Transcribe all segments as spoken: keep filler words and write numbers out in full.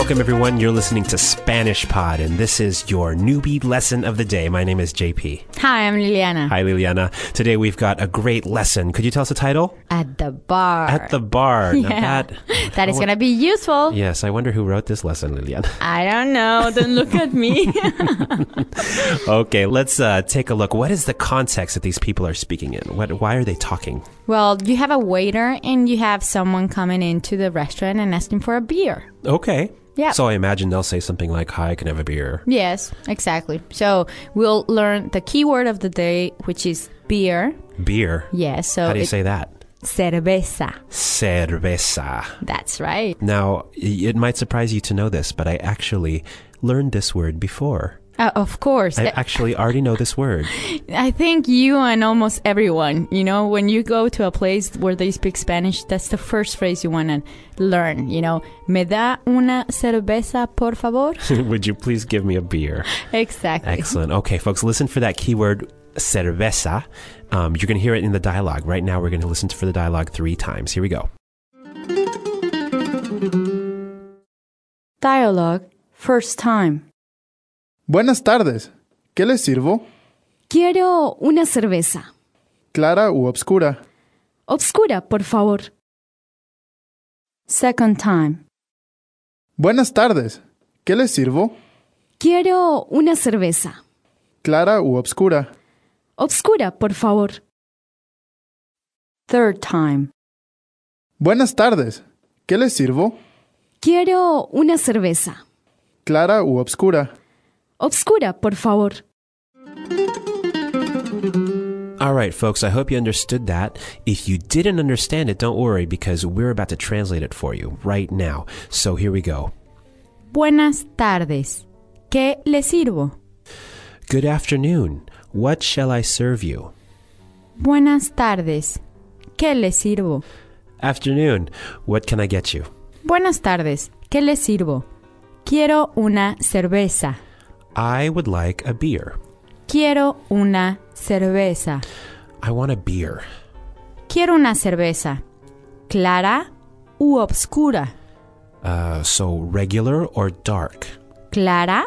Welcome, everyone. You're listening to Spanish Pod, and this is your newbie lesson of the day. My name is J P. Hi, I'm Liliana. Hi, Liliana. Today we've got a great lesson. Could you tell us the title? At the bar. At the bar. Yeah. Now that, that is going to be useful. Yes, I wonder who wrote this lesson, Liliana. I don't know. Don't look at me. Okay, let's uh, take a look. What is the context that these people are speaking in? What? Why are they talking? Well, you have a waiter and you have someone coming into the restaurant and asking for a beer. Okay. Yeah. So I imagine they'll say something like, hi, can I have a beer? Yes, exactly. So we'll learn the key word of the day, which is beer. Beer? Yes. So How do you it, say that? Cerveza. Cerveza. That's right. Now, it might surprise you to know this, but I actually learned this word before. Uh, of course. I actually already know this word. I think you and almost everyone, you know, when you go to a place where they speak Spanish, that's the first phrase you want to learn, you know. ¿Me da una cerveza, por favor? Would you please give me a beer? Exactly. Excellent. Okay, folks, listen for that keyword, cerveza. Um, you're going to hear it in the dialogue. Right now, we're going to listen for the dialogue three times. Here we go. Dialogue, first time. Buenas tardes. ¿Qué les sirvo? Quiero una cerveza. ¿Clara u obscura? Obscura, por favor. Second time. Buenas tardes. ¿Qué les sirvo? Quiero una cerveza. ¿Clara u obscura? Obscura, por favor. Third time. Buenas tardes. ¿Qué les sirvo? Quiero una cerveza. ¿Clara u obscura? Obscura, por favor. All right, folks, I hope you understood that. If you didn't understand it, don't worry, because we're about to translate it for you right now. So here we go. Buenas tardes. ¿Qué le sirvo? Good afternoon. What shall I serve you? Buenas tardes. ¿Qué le sirvo? Afternoon. What can I get you? Buenas tardes. ¿Qué le sirvo? Quiero una cerveza. I would like a beer. Quiero una cerveza. I want a beer. Quiero una cerveza. ¿Clara u obscura? Uh, so regular or dark? ¿Clara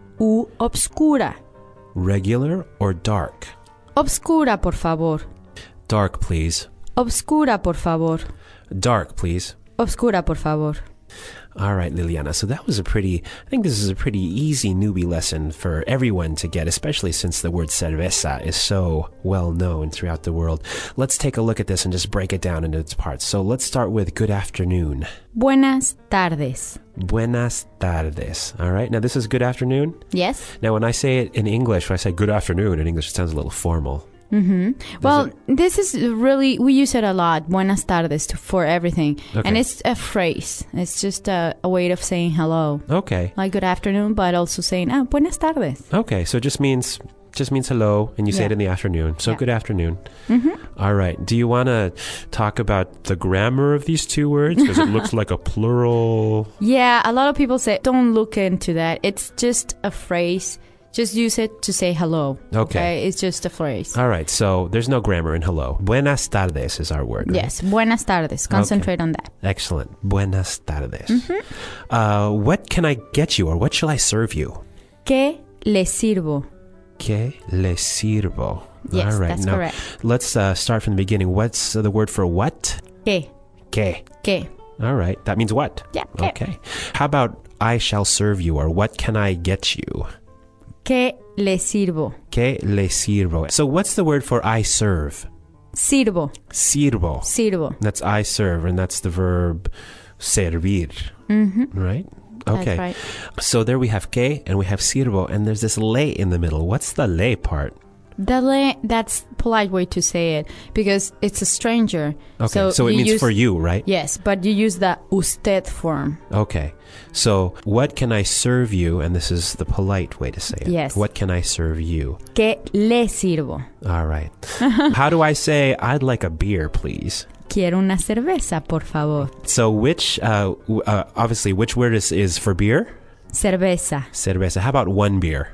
u obscura? Regular or dark? Obscura, por favor. Dark, please. Obscura, por favor. Dark, please. Obscura, por favor. All right, Liliana. So that was a pretty, I think this is a pretty easy newbie lesson for everyone to get, especially since the word cerveza is so well known throughout the world. Let's take a look at this and just break it down into its parts. So let's start with good afternoon. Buenas tardes. Buenas tardes. All right. Now this is good afternoon. Yes. Now when I say it in English, when I say good afternoon in English, it sounds a little formal. Mm-hmm. Well, it... this is really, we use it a lot, buenas tardes, to, for everything. Okay. And it's a phrase. It's just a, a way of saying hello. Okay. Like good afternoon, but also saying, ah, buenas tardes. Okay, so it just means, just means hello, and you say yeah. it in the afternoon. So yeah. good afternoon. Mm-hmm. All right. Do you want to talk about the grammar of these two words? Because it looks like a plural. Yeah, a lot of people say, don't look into that. It's just a phrase. Just use it to say hello. Okay. okay. It's just a phrase. All right. So there's no grammar in hello. Buenas tardes is our word, right? Yes. Buenas tardes. Concentrate okay. on that. Excellent. Buenas tardes. Mm-hmm. Uh, what can I get you, or what shall I serve you? ¿Qué le sirvo? ¿Qué le sirvo? Yes, All right. that's now, correct. Let's uh, start from the beginning. What's uh, the word for what? ¿Qué? ¿Qué? ¿Qué? All right. That means what? Yeah. ¿Qué? Okay. How about I shall serve you, or what can I get you? ¿Qué le sirvo? ¿Qué le sirvo? So what's the word for I serve? Sirvo. Sirvo. Sirvo. That's I serve, and that's the verb servir. Mm-hmm. Right? Okay. That's right. So there we have que and we have sirvo, and there's this le in the middle. What's the le part? The le, that's polite way to say it because it's a stranger. Okay, so, so it means use, for you, right? Yes, but you use the usted form. Okay. So what can I serve you? And this is the polite way to say it. Yes. What can I serve you? ¿Qué le sirvo? All right. How do I say I'd like a beer, please? Quiero una cerveza, por favor. So which, uh, uh, obviously, which word is, is for beer? Cerveza. Cerveza. How about one beer?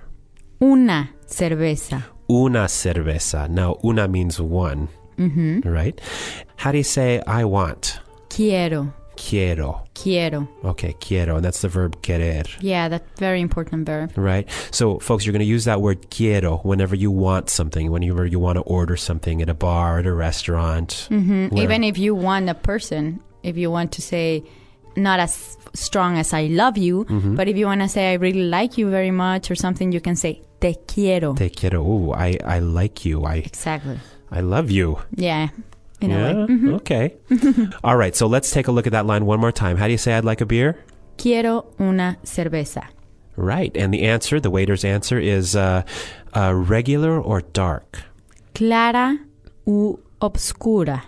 Una cerveza. Una cerveza. Now, una means one, mm-hmm. right? How do you say I want? Quiero. quiero? Quiero. Okay, quiero, and that's the verb querer. Yeah, that's very important verb. Right. So, folks, you're going to use that word quiero whenever you want something, whenever you want to order something at a bar, at a restaurant. Mm-hmm. where- Even if you want a person, if you want to say not as strong as I love you, Mm-hmm. but if you want to say I really like you very much or something, you can say te quiero. Te quiero. Ooh, I, I like you. I Exactly. I love you. Yeah. In a yeah? way. Mhm. Okay. All right. So let's take a look at that line one more time. How do you say I'd like a beer? Quiero una cerveza. Right. And the answer, the waiter's answer is uh, uh, regular or dark? Clara u obscura.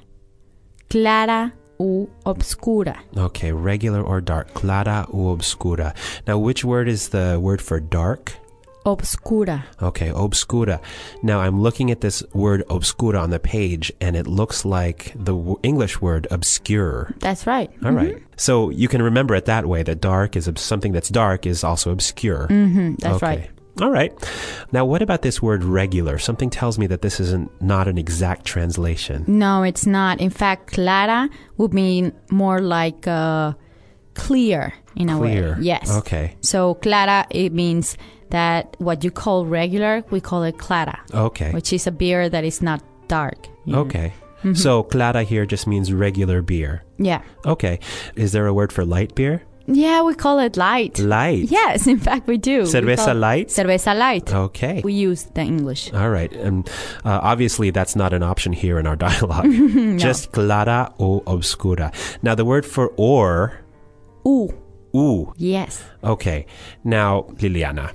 Clara u obscura. Okay. Regular or dark. Clara u obscura. Now, which word is the word for dark? Obscura. Okay, obscura. Now, I'm looking at this word obscura on the page, and it looks like the w- English word obscure. That's right. All right. So you can remember it that way, that dark is ob- something that's dark is also obscure. Mm-hmm. That's okay. right. All right. Now, what about this word regular? Something tells me that this isn't not an exact translation. No, it's not. In fact, clara would mean more like uh, clear in a Clear. way. Yes. Okay. So clara, it means that what you call regular, we call it clara, Okay. which is a beer that is not dark. you know. Okay. So clara here just means regular beer. Yeah. Okay. Is there a word for light beer? Yeah, we call it light. Light. Yes, in fact, we do. We Cerveza call- light? Cerveza light. Okay. We use the English. All right. And uh, obviously, that's not an option here in our dialogue. Just clara o obscura. Now, the word for or, Ooh. u. Yes. Okay. Now, Liliana,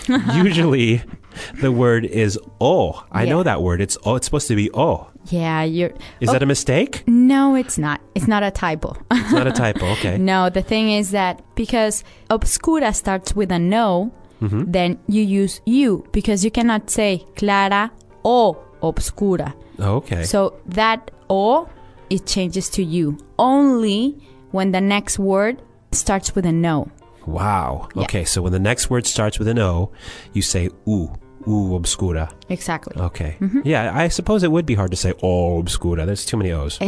usually the word is o. I Yeah. know that word. It's o. It's supposed to be o. Yeah, you're... Is Oh, that a mistake? No, it's not. It's not a typo. It's not a typo. Okay. No, the thing is that because obscura starts with a no, Mm-hmm. then you use you because you cannot say clara o obscura. Okay. So that o, it changes to you only when the next word starts with a no. Wow. Yeah. Okay. So when the next word starts with an o, you say u. U obscura. Exactly. Okay. Yeah, I suppose it would be hard to say o obscura. There's too many O's.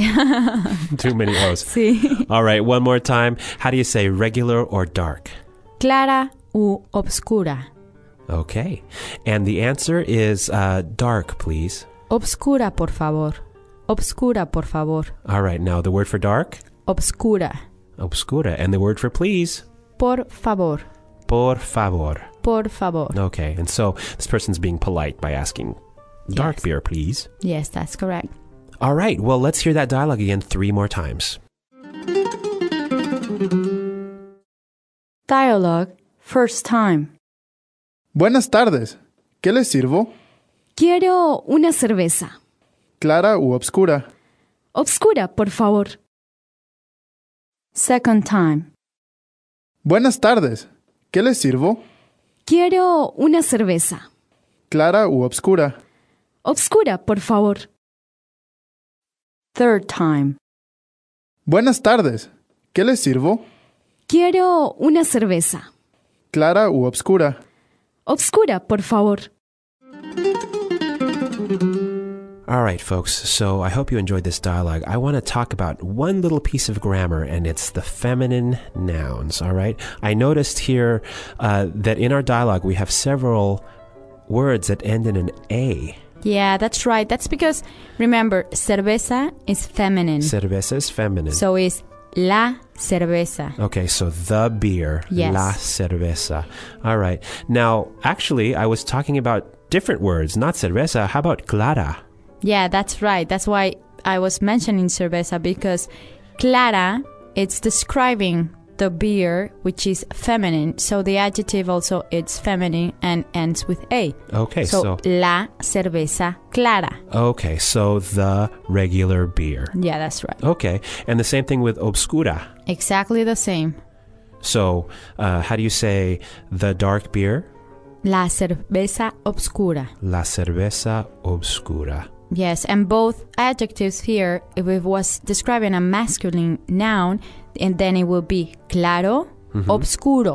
Too many O's. Sí. All right, one more time. How do you say regular or dark? Clara u obscura. Okay. And the answer is uh, dark, please. Obscura, por favor. Obscura, por favor. All right, now the word for dark? Obscura. Obscura. And the word for please? Por favor. Por favor. Por favor. Okay, and so this person's being polite by asking, dark Yes. beer, please. Yes, that's correct. All right, well, let's hear that dialogue again three more times. Dialogue, first time. Buenas tardes. ¿Qué les sirvo? Quiero una cerveza. ¿Clara u obscura? Obscura, por favor. Second time. Buenas tardes. ¿Qué les sirvo? Quiero una cerveza. ¿Clara u obscura? Obscura, por favor. Third time. Buenas tardes. ¿Qué les sirvo? Quiero una cerveza. ¿Clara u obscura? Obscura, por favor. All right, folks, so I hope you enjoyed this dialogue. I want to talk about one little piece of grammar, and it's the feminine nouns, all right? I noticed here uh, that in our dialogue we have several words that end in an A. Yeah, that's right. That's because, remember, cerveza is feminine. Cerveza is feminine. So it's la cerveza. Okay, so the beer, Yes. la cerveza. All right. Now, actually, I was talking about different words, not cerveza. How about clara? Yeah, that's right. That's why I was mentioning cerveza because clara, it's describing the beer, which is feminine. So the adjective also, it's feminine and ends with A. Okay, So, so, la cerveza clara. okay, so the regular beer. Yeah, that's right. Okay, and the same thing with obscura. Exactly the same. So, uh, how do you say the dark beer? La cerveza obscura. La cerveza obscura. Yes, and both adjectives here, if it was describing a masculine noun, and then it will be claro, obscuro.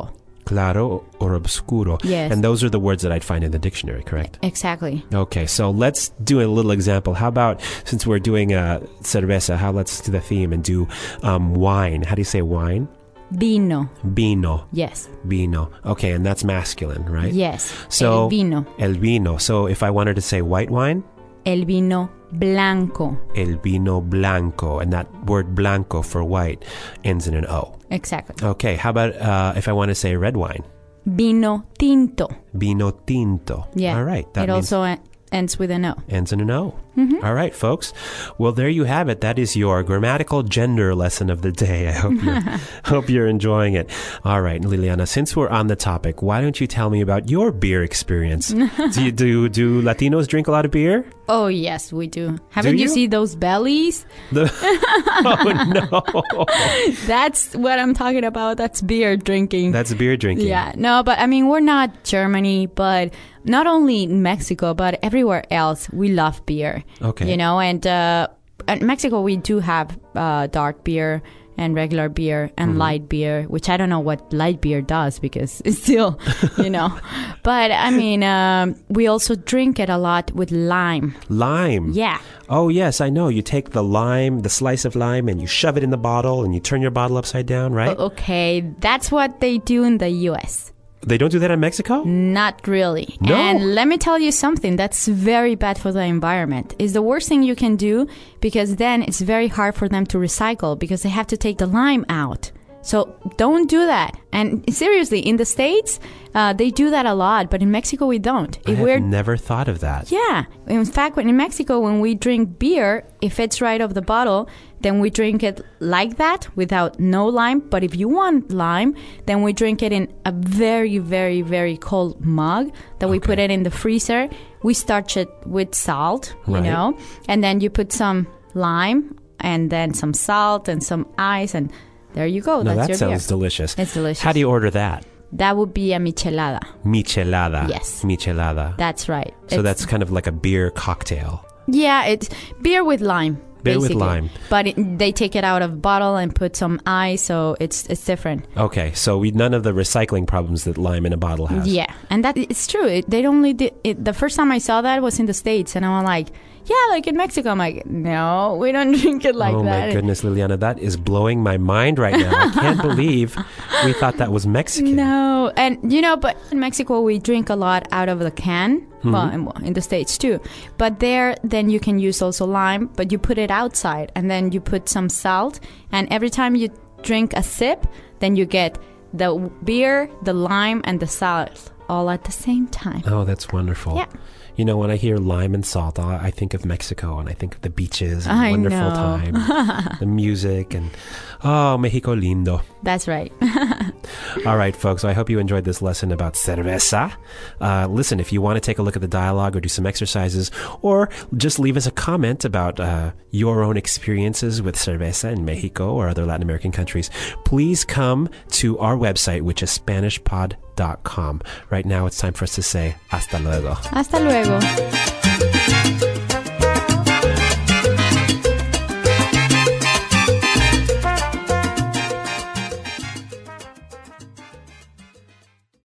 claro or obscuro. Yes. And those are the words that I'd find in the dictionary, correct? Exactly. Okay, so let's do a little example. How about, since we're doing a cerveza, how let's do the theme and do um, wine. How do you say wine? Vino. Vino. Yes. Vino. Okay, and that's masculine, right? Yes. So, El vino. El vino. So if I wanted to say white wine, El vino blanco. el vino blanco. And that word blanco for white ends in an O. Exactly. Okay, how about uh, if I want to say red wine? Vino tinto. Vino tinto. Yeah. All right. That it means also en- ends with an O. ends in an O. Mm-hmm. All right, folks. Well, there you have it. That is your grammatical gender lesson of the day. I hope you're, hope you're enjoying it. All right, Liliana, since we're on the topic, why don't you tell me about your beer experience? do, you, do do Latinos drink a lot of beer? Oh, yes, we do. Haven't you? you seen those bellies? The, oh, no. That's what I'm talking about. That's beer drinking. That's beer drinking. Yeah. No, but I mean, we're not Germany, but not only in Mexico, but everywhere else, we love beer. Okay. You know, and uh, in Mexico, we do have uh, dark beer and regular beer and Mm-hmm. light beer, which I don't know what light beer does because it's still, you know. But I mean, um, we also drink it a lot with lime. Lime. Yeah. Oh, yes, I know. You take the lime, the slice of lime, and you shove it in the bottle, and you turn your bottle upside down, right? Okay, that's what they do in the U S. They don't do that in Mexico? Not really. No. And let me tell you something that's very bad for the environment. It's the worst thing you can do because then it's very hard for them to recycle because they have to take the lime out. So don't do that. And seriously, in the States, uh, they do that a lot, but in Mexico, we don't. I If have we're never thought of that. Yeah. In fact, when in Mexico, when we drink beer, if it's right off the bottle, then we drink it like that without no lime. But if you want lime, then we drink it in a very, very, very cold mug that we Okay. put it in the freezer. We starch it with salt, you Right. know, and then you put some lime and then some salt and some ice and there you go. No, That's that your sounds beer. delicious. It's delicious. How do you order that? That would be a michelada. Michelada. Yes. Michelada. That's right. so It's- that's kind of like a beer cocktail. Yeah, it's beer with lime. Beer with basically. lime. But it, they take it out of bottle and put some ice, so it's it's different. Okay, so we none of the recycling problems that lime in a bottle has. Yeah, and that it's true. It, they only did it. The first time I saw that was in the States, and I'm like, yeah, like in Mexico. I'm like, no, we don't drink it like oh that. my goodness, Liliana, that is blowing my mind right now. I can't believe we thought that was Mexican. No, and you know, but in Mexico we drink a lot out of the can. Mm-hmm. Well, and, well, in the States too. But there, then you can use also lime, but you put it outside, and then you put some salt, and every time you drink a sip, then you get the beer, the lime, and the salt all at the same time. Oh, that's wonderful. Yeah. You know, when I hear lime and salt, I I think of Mexico, and I think of the beaches and I wonderful know. time, the music, and oh, Mexico lindo. That's right. All right, folks, I hope you enjoyed this lesson about cerveza. Uh, listen, if you want to take a look at the dialogue or do some exercises, or just leave us a comment about uh, your own experiences with cerveza in Mexico or other Latin American countries, please come to our website, which is Spanish Pod dot com. Right now, it's time for us to say hasta luego. Hasta luego.